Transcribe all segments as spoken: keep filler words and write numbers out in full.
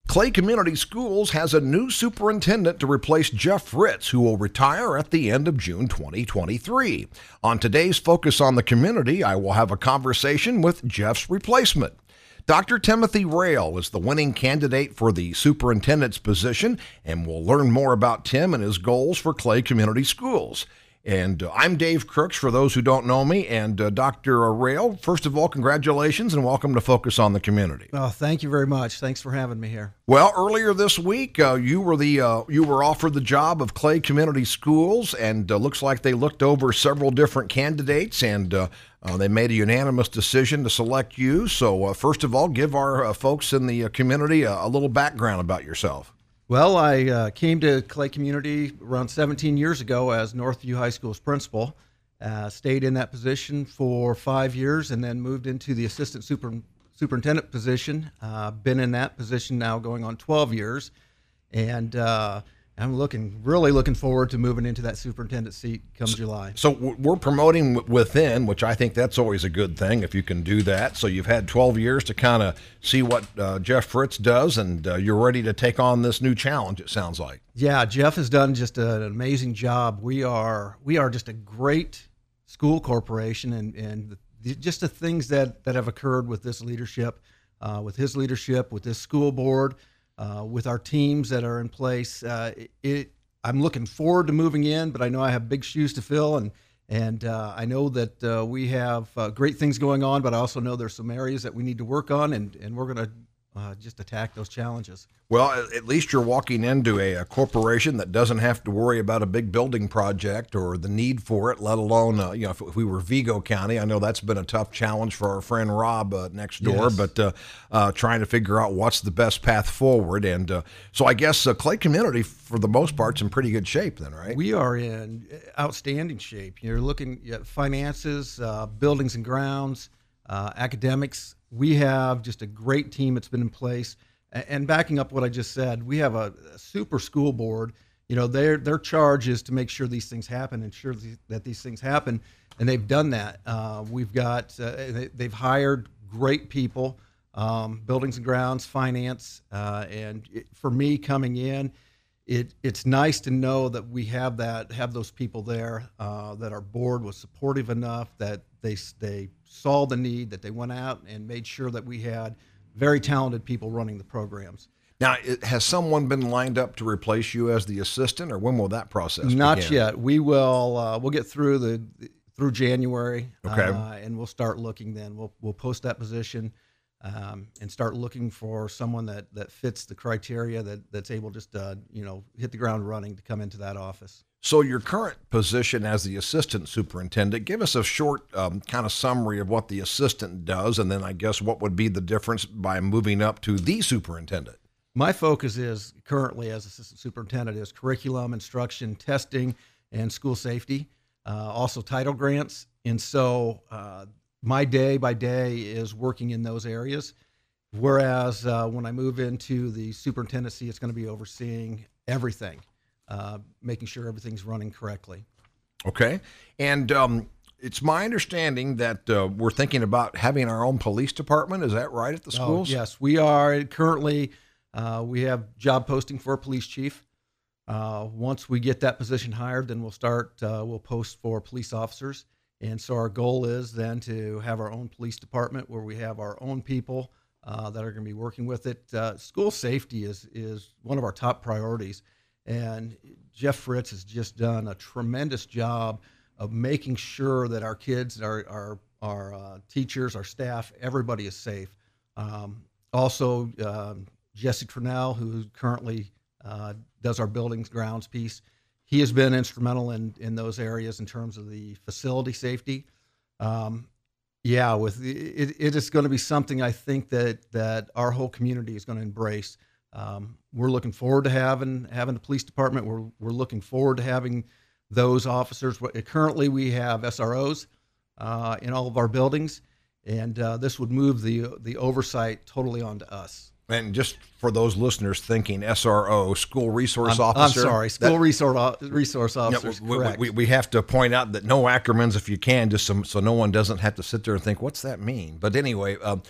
Clay Community Schools has a new superintendent to replace Jeff Fritz, who will retire at the end of June twenty twenty-three. On today's Focus on the Community, I will have a conversation with Jeff's replacement. Doctor Timothy Rail is the winning candidate for the superintendent's position, and we'll learn more about Tim and his goals for Clay Community Schools. And uh, I'm Dave Crooks, for those who don't know me. And uh, Doctor Rail, first of all, congratulations and welcome to Focus on the Community. Oh, thank you very much. Thanks for having me here. Well, earlier this week, uh, you were the uh, you were offered the job of Clay Community Schools, and uh, looks like they looked over several different candidates, and uh, uh, they made a unanimous decision to select you. So, uh, first of all, give our uh, folks in the uh, community a, a little background about yourself. Well, I uh, came to Clay Community around seventeen years ago as Northview High School's principal. Uh, stayed in that position for five years and then moved into the assistant super, superintendent position. Uh, been in that position now going on twelve years. And uh, I'm looking, really looking forward to moving into that superintendent seat come so, July. So we're promoting within, which I think that's always a good thing if you can do that. So you've had twelve years to kind of see what uh, Jeff Fritz does, and uh, you're ready to take on this new challenge, it sounds like. Yeah, Jeff has done just an amazing job. We are we are just a great school corporation, and, and the, just the things that, that have occurred with this leadership, uh, with his leadership, with this school board, Uh, with our teams that are in place. Uh, it, I'm looking forward to moving in, but I know I have big shoes to fill, and and uh, I know that uh, we have uh, great things going on, but I also know there's some areas that we need to work on, and, and we're going to uh, just attack those challenges. Well, at least you're walking into a, a corporation that doesn't have to worry about a big building project or the need for it, let alone, uh, you know, if, if we were Vigo County, I know that's been a tough challenge for our friend Rob uh, next door, Yes. but uh, uh, trying to figure out what's the best path forward. And uh, so I guess uh, Clay Community, for the most part, is in pretty good shape then, right? We are in outstanding shape. You're looking at finances, uh, buildings and grounds, uh, academics. We have just a great team that's been in place. And backing up what I just said, we have a, a super school board. You know, their their charge is to make sure these things happen, ensure that these things happen, and they've done that. Uh, we've got uh, they, they've hired great people, um, buildings and grounds, finance, uh, and it, for me coming in, it it's nice to know that we have that have those people there. Uh, that our board was supportive enough that they they saw the need, that they went out and made sure that we had very talented people running the programs. Now, it, has someone been lined up to replace you as the assistant, or when will that process Not begin? yet. We will. Uh, we'll get through the through January, okay, uh, and we'll start looking. Then we'll we'll post that position um, and start looking for someone that, that fits the criteria, that that's able just uh, you know hit the ground running to come into that office. So your current position as the assistant superintendent, give us a short um, kind of summary of what the assistant does, and then I guess what would be the difference by moving up to the superintendent. My focus is currently as assistant superintendent is curriculum, instruction, testing, and school safety, uh, also title grants. And so uh, my day by day is working in those areas. Whereas uh, when I move into the superintendency, it's going to be overseeing everything. Uh, making sure everything's running correctly. Okay. And um, it's my understanding that uh, we're thinking about having our own police department. Is that right at the schools? Oh, yes, we are. Currently, uh, we have job posting for a police chief. Uh, once we get that position hired, then we'll start, uh, we'll post for police officers. And so our goal is then to have our own police department where we have our own people uh, that are going to be working with it. Uh, school safety is, is one of our top priorities. And Jeff Fritz has just done a tremendous job of making sure that our kids, our our, our uh, teachers, our staff, everybody is safe. Um, also, um, Jesse Trinnell, who currently uh, does our buildings grounds piece, he has been instrumental in, in those areas in terms of the facility safety. Um, yeah, with it, it is going to be something I think that that our whole community is going to embrace. Um, we're looking forward to having having the police department. We're we're looking forward to having those officers. Currently, we have S R Os uh, in all of our buildings, and uh, this would move the the oversight totally onto us. And just for those listeners thinking S R O, school resource I'm, officer. I'm sorry, school that, resource resource officers. Yeah, we, correct. we, we have to point out that no acronyms if you can, just so, so no one doesn't have to sit there and think, what's that mean? But anyway, um,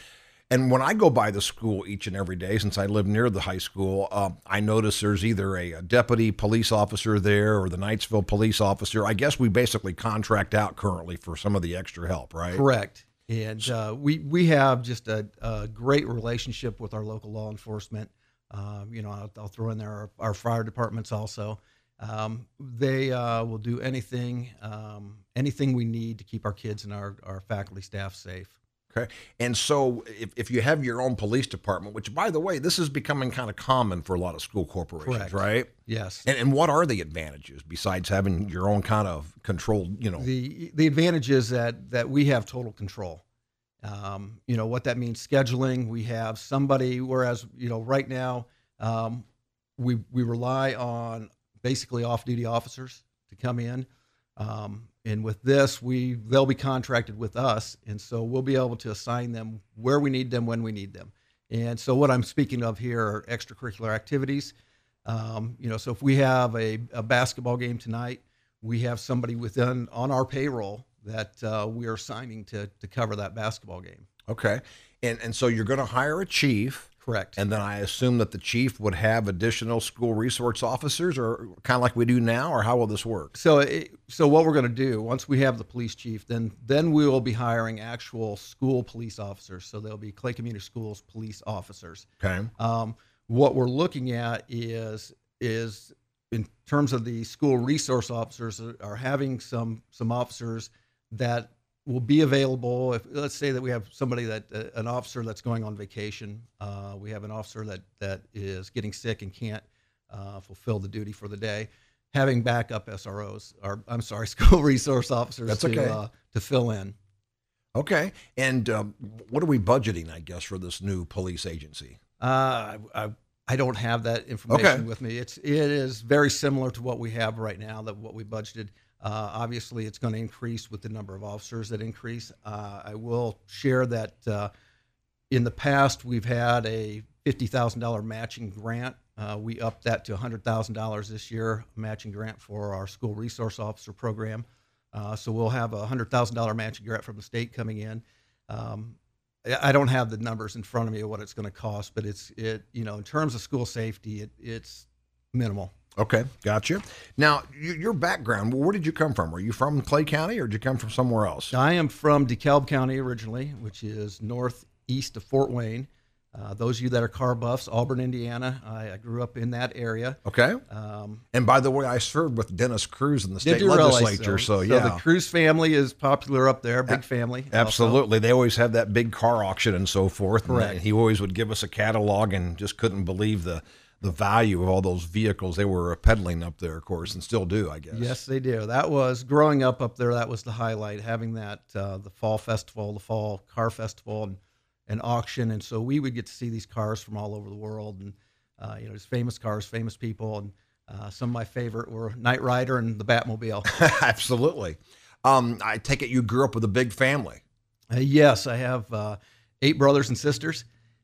And when I go by the school each and every day, since I live near the high school, uh, I notice there's either a, a deputy police officer there or the Knightsville police officer. I guess we basically contract out currently for some of the extra help, right? Correct. And uh, we we have just a, a great relationship with our local law enforcement. Um, you know, I'll, I'll throw in there our, our fire departments also. Um, they uh, will do anything um, anything we need to keep our kids and our, our faculty staff safe. Okay. And so if, if you have your own police department, which, by the way, this is becoming kind of common for a lot of school corporations, Correct. right? Yes. And, and what are the advantages besides having your own kind of controlled, you know? The the advantage is that, that we have total control. Um, you know, what that means, scheduling, we have somebody, whereas, you know, right now um, we, we rely on basically off-duty officers to come in. Um, and with this, we they'll be contracted with us, and so we'll be able to assign them where we need them, when we need them. And so what I'm speaking of here are extracurricular activities. Um, you know, so if we have a, a basketball game tonight, we have somebody within on our payroll that uh, we are assigning to to cover that basketball game. Okay. And and so you're going to hire a chief. Correct. And then I assume that the chief would have additional school resource officers, or kind of like we do now, or how will this work? So, it, so what we're going to do once we have the police chief, then then we will be hiring actual school police officers. So there'll be Clay Community Schools police officers. Okay. Um, what we're looking at is is in terms of the school resource officers are having some some officers that will be available. If let's say that we have somebody that uh, an officer that's going on vacation, uh, we have an officer that that is getting sick and can't uh, fulfill the duty for the day, having backup S R Os, or I'm sorry, school resource officers That's to okay. uh, to fill in. Okay. And um, what are we budgeting, I guess, for this new police agency? Uh, I, I I don't have that information Okay. with me. It's it is very similar to what we have right now, that what we budgeted. Uh, obviously, it's going to increase with the number of officers that increase. Uh, I will share that uh, in the past, we've had a fifty thousand dollars matching grant. Uh, we upped that to one hundred thousand dollars this year, matching grant for our school resource officer program. Uh, so we'll have a one hundred thousand dollars matching grant from the state coming in. Um, I I don't have the numbers in front of me of what it's going to cost, but it's it you know in terms of school safety, it, it's minimal. Okay, gotcha. Now, y- your background, where did you come from? Were you from Clay County, or did you come from somewhere else? I am from DeKalb County originally, which is northeast of Fort Wayne. Uh, those of you that are car buffs, Auburn, Indiana, I, I grew up in that area. Okay. Um, And by the way, I served with Dennis Cruz in the did state you realize legislature, so, yeah. the Cruz family is popular up there, big family. also. Absolutely. They always have that big car auction and so forth. And Correct. he always would give us a catalog and just couldn't believe the, the value of all those vehicles they were peddling up there, of course, and still do, I guess. Yes, they do. That was, growing up up there, that was the highlight, having that, uh, the fall festival, the fall car festival, and an auction. And so we would get to see these cars from all over the world, and uh, you know, there's famous cars, famous people, and uh, some of my favorite were Knight Rider and the Batmobile. Absolutely. Um, I take it you grew up with a big family. Uh, yes, I have uh, eight brothers and sisters.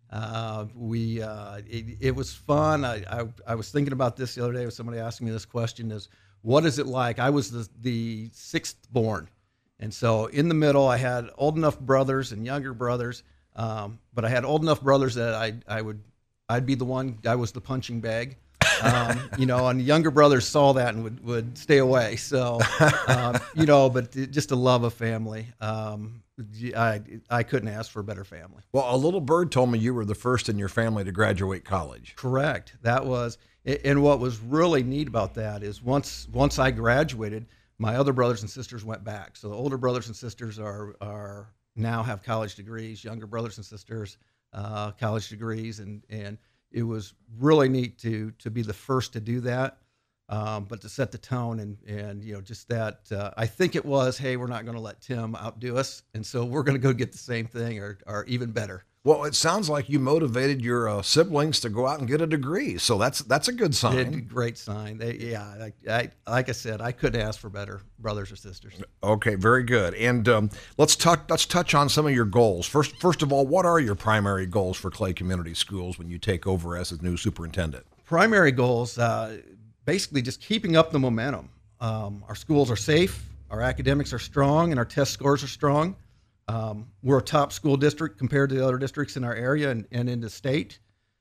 Uh, we uh, it, it was fun. I, I I was thinking about this the other day with somebody asking me this question: is what is it like? I was the the sixth born, and so in the middle, I had old enough brothers and younger brothers. Um, but I had old enough brothers that I I would I'd be the one. I was the punching bag. Um, you know, and younger brothers saw that and would, would stay away. So, um, you know, but it- just a love of family. Um, I, I couldn't ask for a better family. Well, a little bird told me you were the first in your family to graduate college. Correct. That was, and what was really neat about that is once, once I graduated, my other brothers and sisters went back. So the older brothers and sisters are, are now have college degrees, younger brothers and sisters, uh, college degrees. And, and it was really neat to, to be the first to do that. Um, but to set the tone and, and, you know, just that, uh, I think it was, hey, we're not going to let Tim outdo us. And so we're going to go get the same thing or, or even better. Well, it sounds like you motivated your uh, siblings to go out and get a degree. So that's that's a good sign. It, great sign. They, yeah. I, I, like I said, I couldn't ask for better brothers or sisters. Okay, very good. And um, let's touch let's touch on some of your goals. First, first of all, what are your primary goals for Clay Community Schools when you take over as the new superintendent? Primary goals, uh, basically just keeping up the momentum. Um, our schools are safe, our academics are strong, and our test scores are strong. Um, we're a top school district compared to the other districts in our area and, and in the state.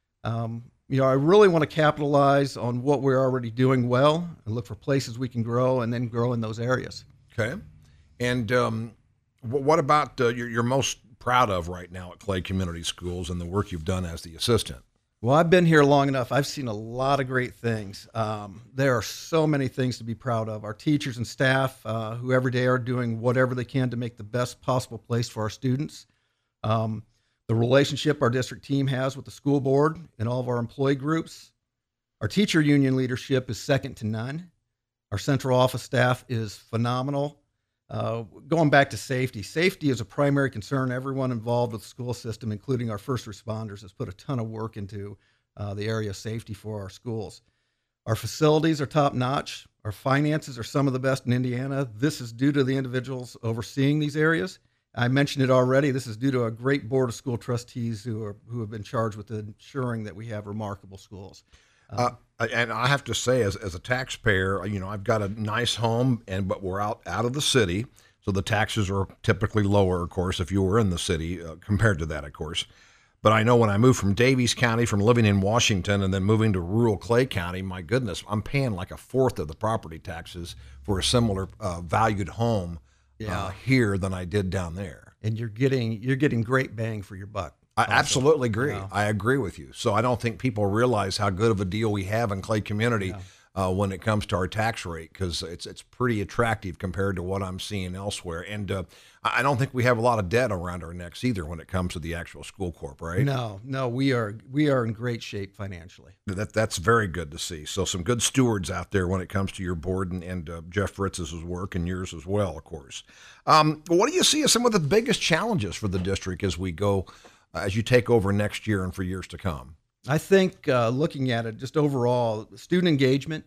Um, you know, I really want to capitalize on what we're already doing well and look for places we can grow and then grow in those areas. Okay. And um, wh- what about uh, you're, you're most proud of right now at Clay Community Schools and the work you've done as the assistant? Well, I've been here long enough. I've seen a lot of great things. Um, there are so many things to be proud of. Our teachers and staff, uh, who every day are doing whatever they can to make the best possible place for our students. Um, the relationship our district team has with the school board and all of our employee groups. Our teacher union leadership is second to none. Our central office staff is phenomenal. Uh, going back to safety, safety is a primary concern. Everyone involved with the school system, including our first responders, has put a ton of work into uh, the area of safety for our schools. Our facilities are top notch. Our finances are some of the best in Indiana. This is due to the individuals overseeing these areas. I mentioned it already. This is due to a great board of school trustees who are who have been charged with ensuring that we have remarkable schools. Uh, and I have to say, as as a taxpayer, you know, I've got a nice home, and but we're out out of the city, so the taxes are typically lower, of course, if you were in the city uh, compared to that, of course. But I know when I moved from Daviess County, from living in Washington, and then moving to rural Clay County, my goodness, I'm paying like a fourth of the property taxes for a similar uh, valued home Yeah. uh, here than I did down there. And you're getting you're getting great bang for your buck. I also. absolutely agree. Yeah. I agree with you. So I don't think people realize how good of a deal we have in Clay Community Yeah. uh, when it comes to our tax rate, because it's it's pretty attractive compared to what I'm seeing elsewhere. And uh, I don't think we have a lot of debt around our necks either when it comes to the actual school corp, right? No, no, we are we are in great shape financially. That that's very good to see. So some good stewards out there when it comes to your board and, and uh, Jeff Fritz's work and yours as well, of course. Um, what do you see as some of the biggest challenges for the district as we go, uh, as you take over next year and for years to come? I think uh, looking at it just overall, student engagement,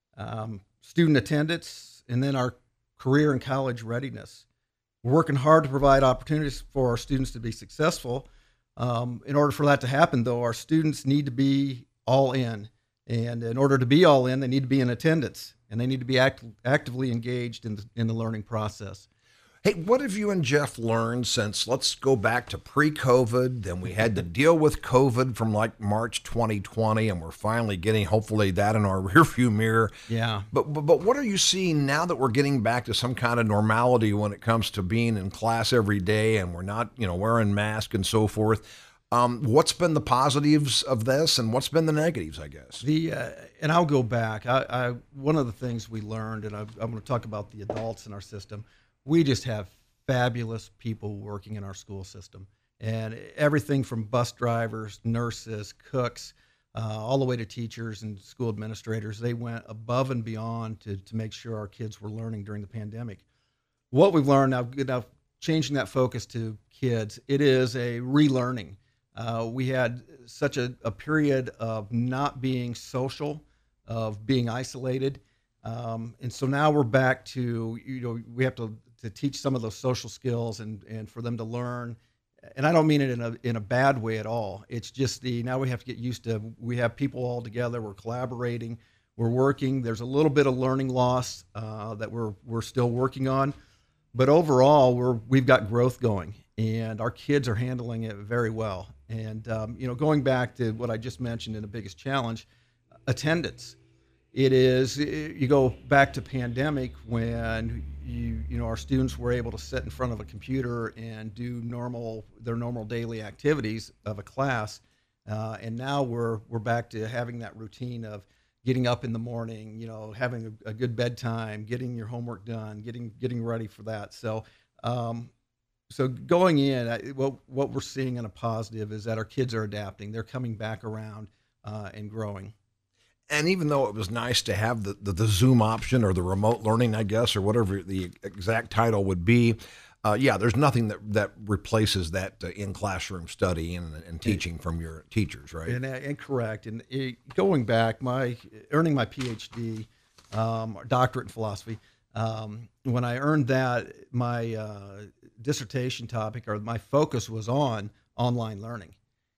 um, student attendance, and then our career and college readiness. We're working hard to provide opportunities for our students to be successful. Um, in order for that to happen, though, our students need to be all in. And in order to be all in, they need to be in attendance, and they need to be act- actively engaged in the, in the learning process. Hey, what have you and Jeff learned since, let's go back to pre-COVID, then we had to deal with COVID from like March twenty twenty, and we're finally getting, hopefully, that in our rearview mirror. Yeah. But, but but what are you seeing now that we're getting back to some kind of normality when it comes to being in class every day and we're not, you know, wearing masks and so forth? Um, what's been the positives of this and what's been the negatives, I guess? The uh, and I'll go back. I, I one of the things we learned, and I, I'm going to talk about the adults in our system. We just have fabulous people working in our school system, and everything from bus drivers, nurses, cooks, uh, all the way to teachers and school administrators. They went above and beyond to to make sure our kids were learning during the pandemic. What we've learned now, now changing that focus to kids, it is a relearning. Uh, we had such a, a period of not being social, of being isolated. Um, and so now we're back to, you know, we have to, to teach some of those social skills and, and for them to learn. And I don't mean it in a, in a bad way at all. It's just the, now we have to get used to, we have people all together, we're collaborating, we're working. There's a little bit of learning loss uh, that we're, we're still working on. But overall, we're, we've got growth going, and our kids are handling it very well. And, um, you know, going back to what I just mentioned in the biggest challenge, attendance. It is, you go back to pandemic when you, you know, our students were able to sit in front of a computer and do normal, their normal daily activities of a class. Uh, and now we're, we're back to having that routine of getting up in the morning, you know, having a, a good bedtime, getting your homework done, getting, getting ready for that. So, um, so going in, I, what, what we're seeing in a positive is that our kids are adapting. They're coming back around uh, and growing. And even though it was nice to have the, the, the Zoom option or the remote learning, I guess, or whatever the exact title would be, uh, yeah, there's nothing that, that replaces that uh, in-classroom study and, and teaching from your teachers, right? And, and correct. And it, going back, my earning my P H D, um, doctorate in philosophy, um, when I earned that, my uh, dissertation topic or my focus was on online learning.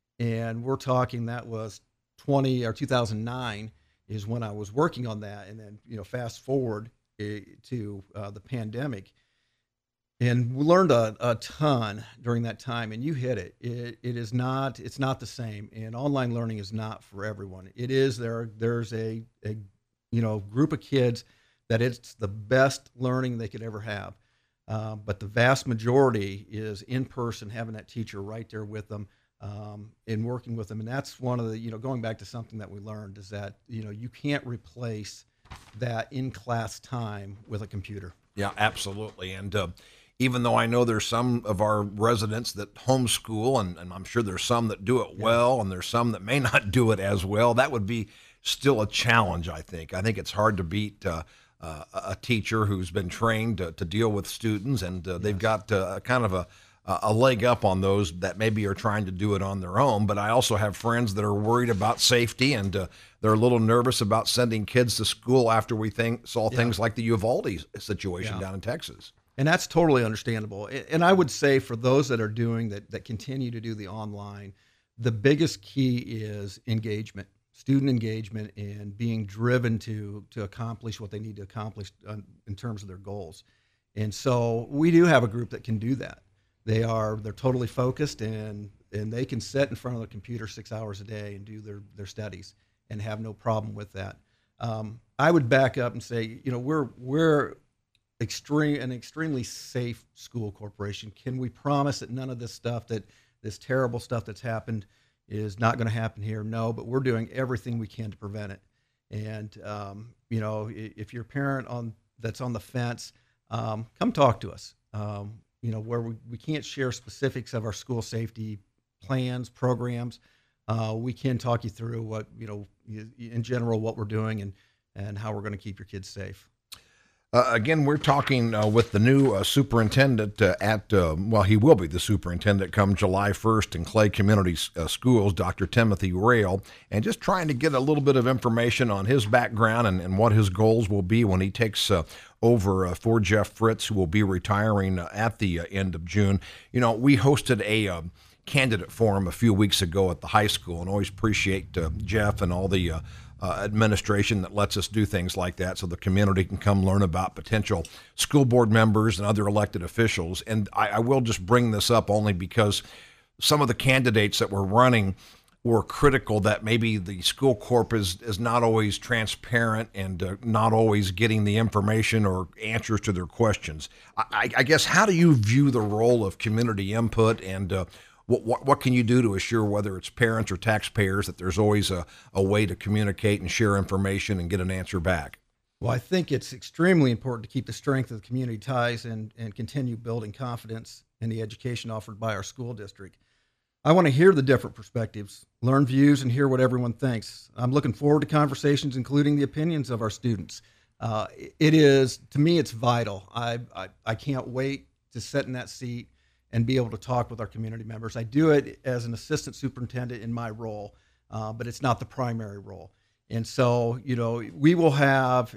And we're talking that was twenty or two thousand nine. Is when I was working on that, and then, you know, fast forward uh, to uh, the pandemic. And we learned a, a ton during that time. And you hit it. It it is not it's not the same. And online learning is not for everyone. It is there. There's a a you know group of kids that it's the best learning they could ever have. Uh, but the vast majority is in person, having that teacher right there with them, um, and working with them. And that's one of the, you know, going back to something that we learned is that, you know, you can't replace that in-class time with a computer. Yeah, absolutely. And uh, even though I know there's some of our residents that homeschool, and, and I'm sure there's some that do it well, and there's some that may not do it as well, that would be still a challenge, I think. I think it's hard to beat uh, uh, a teacher who's been trained to, to deal with students, and uh, they've got uh, kind of a, a leg up on those that maybe are trying to do it on their own. But I also have friends that are worried about safety, and uh, they're a little nervous about sending kids to school after we think, saw Yeah. things like the Uvalde situation Yeah. down in Texas. And that's totally understandable. A- And I would say for those that are doing that, that continue to do the online, the biggest key is engagement, student engagement, and being driven to to accomplish what they need to accomplish uh, in terms of their goals. And so we do have a group that can do that. They are they're totally focused, and and they can sit in front of the computer six hours a day and do their their studies and have no problem with that. Um, I would back up and say, you know, we're we're extreme an extremely safe school corporation. Can we promise that none of this stuff, that this terrible stuff that's happened, is not going to happen here? No, but we're doing everything we can to prevent it. And um, you know, i- if you're a parent on that's on the fence, um, come talk to us. Um, you know, where we, we can't share specifics of our school safety plans, programs, uh, we can talk you through what, you know, y- in general, what we're doing and, and how we're going to keep your kids safe. Uh, again, we're talking uh, with the new uh, superintendent uh, at, uh, well, he will be the superintendent come July first in Clay Community uh, Schools, Doctor Timothy Rail, and just trying to get a little bit of information on his background and, and what his goals will be when he takes uh, over uh, for Jeff Fritz, who will be retiring uh, at the uh, end of June. You know, we hosted a uh, candidate forum a few weeks ago at the high school, and always appreciate uh, Jeff and all the uh, Uh, administration that lets us do things like that so the community can come learn about potential school board members and other elected officials. And I, I will just bring this up only because some of the candidates that were running were critical that maybe the school corp is, is not always transparent and uh, not always getting the information or answers to their questions. I, I guess, how do you view the role of community input, and uh, What, what what can you do to assure, whether it's parents or taxpayers, that there's always a, a way to communicate and share information and get an answer back? Well, I think it's extremely important to keep the strength of the community ties and, and continue building confidence in the education offered by our school district. I want to hear the different perspectives, learn views, and hear what everyone thinks. I'm looking forward to conversations, including the opinions of our students. Uh, it is, to me, it's vital. I, I, I can't wait to sit in that seat and be able to talk with our community members. I do it as an assistant superintendent in my role, uh, but it's not the primary role. And so, you know, we will have,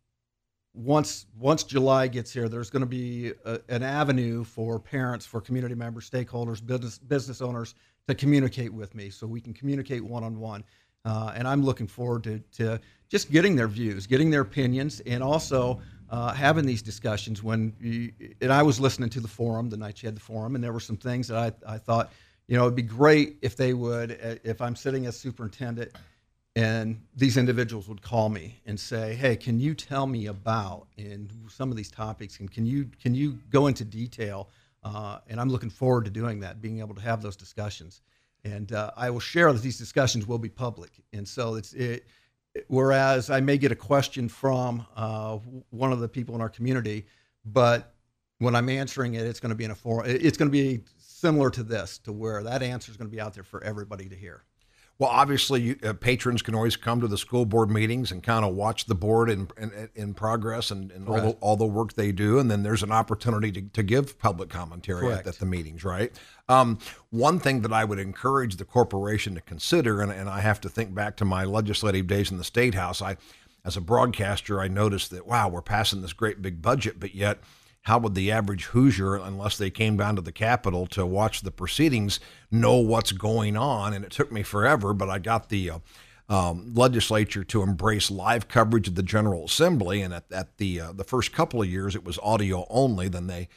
once once July gets here, there's going to be a, an avenue for parents, for community members, stakeholders, business business owners to communicate with me, so we can communicate one-on-one. Uh, and I'm looking forward to, to just getting their views, getting their opinions, and also uh, having these discussions. When you, and I was listening to the forum the night you had the forum, and there were some things that I, I thought, you know, it'd be great if they would, if I'm sitting as superintendent, and these individuals would call me and say, "Hey, can you tell me about and some of these topics, and can you can you go into detail?" Uh, and I'm looking forward to doing that, being able to have those discussions. And uh, I will share that these discussions will be public. And so it's it. Whereas I may get a question from uh, one of the people in our community, but when I'm answering it, it's going to be in a forum. It's going to be similar to this, to where that answer is going to be out there for everybody to hear. Well, obviously, you, uh, patrons can always come to the school board meetings and kind of watch the board in in, in progress and, and all, the, all the work they do. And then there's an opportunity to, to give public commentary at, at the meetings, right? Um, one thing that I would encourage the corporation to consider, and, and I have to think back to my legislative days in the State House, I, as a broadcaster, I noticed that, wow, we're passing this great big budget, but yet how would the average Hoosier, unless they came down to the Capitol to watch the proceedings, know what's going on? And it took me forever, but I got the uh, um, legislature to embrace live coverage of the General Assembly. And at, at the uh, the first couple of years, it was audio only. Then they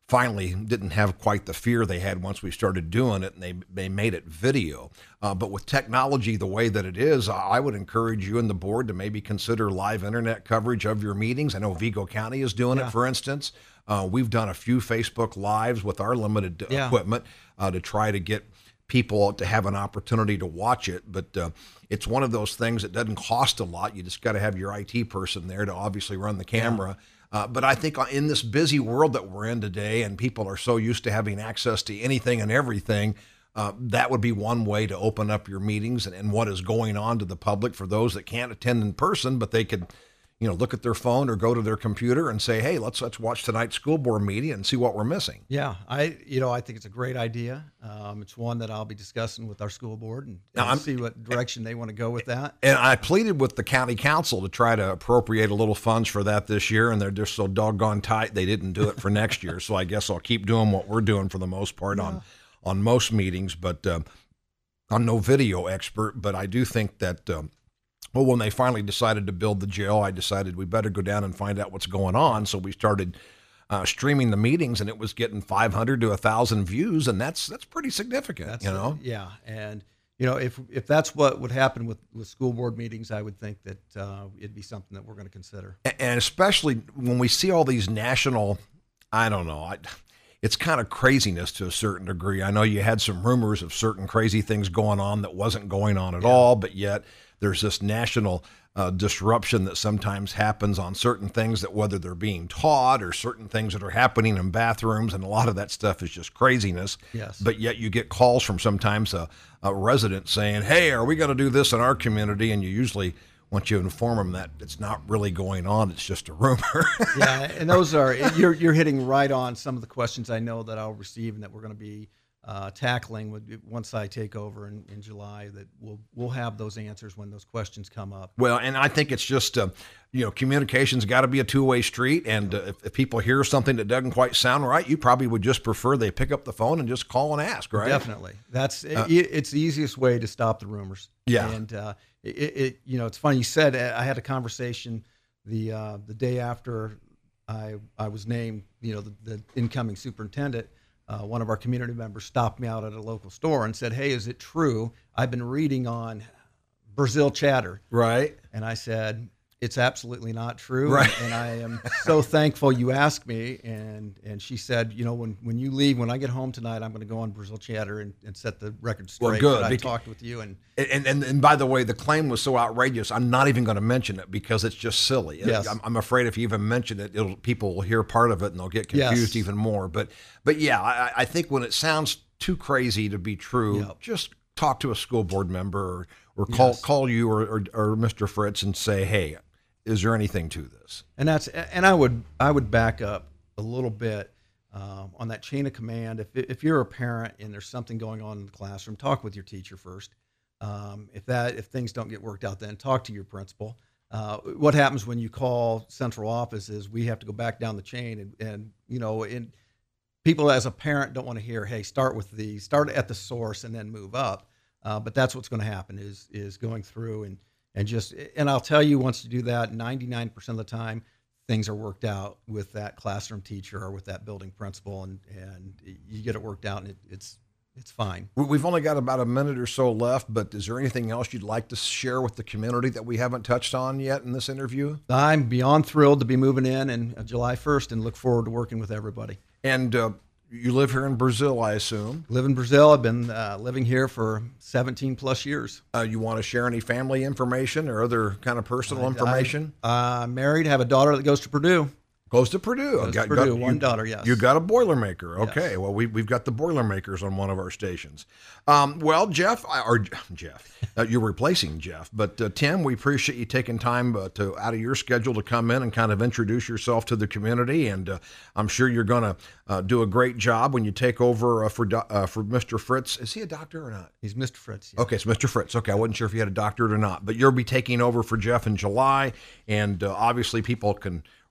finally didn't have quite the fear they had once we started doing it, and they they made it video. Uh, but with technology the way that it is, I would encourage you and the board to maybe consider live internet coverage of your meetings. I know Vigo County is doing Yeah. it, for instance. Uh, we've done a few Facebook Lives with our limited uh, Yeah. equipment uh, to try to get people to have an opportunity to watch it. But uh, it's one of those things that doesn't cost a lot. You just got to have your I T person there to obviously run the camera. Uh, but I think in this busy world that we're in today, and people are so used to having access to anything and everything, uh, that would be one way to open up your meetings and, and what is going on to the public for those that can't attend in person, but they could, you know, look at their phone or go to their computer and say, hey, let's let's watch tonight's school board meeting and see what we're missing. Yeah, I you know I think it's a great idea. Um, it's one that I'll be discussing with our school board and, Now, and I'm- see what direction they want to go with that. And I pleaded with the county council to try to appropriate a little funds for that this year, and they're just so doggone tight they didn't do it for next year. So I guess I'll keep doing what we're doing for the most part on on most meetings. But uh, I'm no video expert, but I do think that. Um, Well, when they finally decided to build the jail, I decided we better go down and find out what's going on. So we started uh, streaming the meetings, and it was getting five hundred to one thousand views, and that's that's pretty significant, That's you know? yeah, and you know if if that's what would happen with, with school board meetings, I would think that uh, it'd be something that we're going to consider. And especially when we see all these national, I don't know, I, it's kind of craziness to a certain degree. I know you had some rumors of certain crazy things going on that wasn't going on at all, but yet there's this national uh, disruption that sometimes happens on certain things that whether they're being taught or certain things that are happening in bathrooms, and a lot of that stuff is just craziness. Yes. But yet you get calls from sometimes a, a resident saying, hey, are we going to do this in our community? And you usually, once you inform them that it's not really going on, it's just a rumor. Yeah, and those are you're you're hitting right on some of the questions I know that I'll receive and that we're going to be uh, tackling with, once I take over in, in July. That we'll we'll have those answers when those questions come up. Well, and I think it's just, uh, you know, communication's got to be a two-way street. And uh, if, if people hear something that doesn't quite sound right, you probably would just prefer they pick up the phone and just call and ask, right? Definitely, that's Uh, it, it's the easiest way to stop the rumors. Yeah. and uh, it, it you know it's funny you said I had a conversation the uh, the day after I I was named you know the, the incoming superintendent. Uh, one of our community members stopped me out at a local store and said, hey, is it true? I've been reading on Brazil chatter. Right. And I said, it's absolutely not true. Right. And I am so thankful you asked me. And and she said, you know, when, when you leave, when I get home tonight, I'm going to go on Brazil chatter and, and set the record straight. Well, good, that I bec- talked with you. And And, and and by the way, the claim was so outrageous, I'm not even going to mention it because it's just silly. Yes. I'm, I'm afraid if you even mention it, it'll, people will hear part of it and they'll get confused Yes. even more. But but yeah, I, I think when it sounds too crazy to be true, Yep. just talk to a school board member or, or call Yes. call you or, or, or Mister Fritz and say, hey, is there anything to this? And that's and I would I would back up a little bit um, on that chain of command. If if you're a parent and there's something going on in the classroom, talk with your teacher first. Um, if that if things don't get worked out, then talk to your principal. Uh, what happens when you call central office is we have to go back down the chain, and, and you know, and people as a parent don't want to hear, hey, start with the start at the source and then move up. Uh, but that's what's going to happen is is going through and. And just, and I'll tell you, once you do that, ninety-nine percent of the time, things are worked out with that classroom teacher or with that building principal, and, and you get it worked out, and it, it's it's fine. We- We've only got about a minute or so left, but is there anything else you'd like to share with the community that we haven't touched on yet in this interview? I'm beyond thrilled to be moving in in uh, July first, and look forward to working with everybody. And uh, you live here in Brazil, I assume. Live in Brazil. I've been uh, living here for seventeen plus years. Uh, you want to share any family information or other kind of personal I- information? I, I'm married. Have a daughter that goes to Purdue. Goes to Purdue. Goes to Purdue. One you, daughter, yes. You got a Boilermaker. Okay. Yes. Well, we, we've got the Boilermakers on one of our stations. Um, well, Jeff, I- or Jeff, uh, you're replacing Jeff, but uh, Tim, we appreciate you taking time uh, to out of your schedule to come in and kind of introduce yourself to the community. And uh, I'm sure you're going to uh, do a great job when you take over uh, for do- uh, for Mister Fritz. Is he a doctor or not? He's Mister Fritz. Yeah. Okay, it's Mister Fritz. Okay, I wasn't sure if you had a doctorate or not, but you'll be taking over for Jeff in July, and uh, obviously people can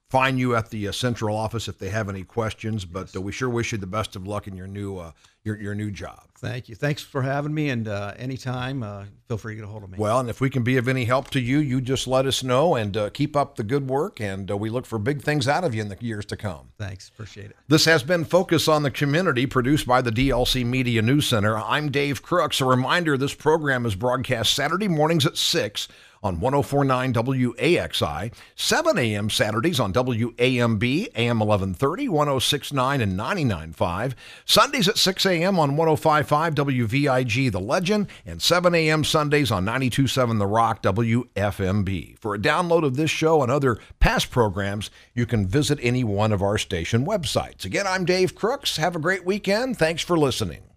find you at the uh, central office if they have any questions. But uh, we sure wish you the best of luck in your new uh, your your new job. Thank you. Thanks for having me. And uh, anytime, uh, feel free to get a hold of me. Well, and if we can be of any help to you, you just let us know, and uh, keep up the good work. And uh, we look for big things out of you in the years to come. Thanks. Appreciate it. This has been Focus on the Community, produced by the D L C Media News Center. I'm Dave Crooks. A reminder, this program is broadcast Saturday mornings at six on one oh four point nine W A X I, seven a.m. Saturdays on W A M B, A M eleven thirty, one oh six point nine, and ninety-nine point five, Sundays at six a.m. on one oh five point five W V I G, The Legend, and seven a.m. Sundays on ninety-two point seven The Rock, W F M B. For a download of this show and other past programs, you can visit any one of our station websites. Again, I'm Dave Crooks. Have a great weekend. Thanks for listening.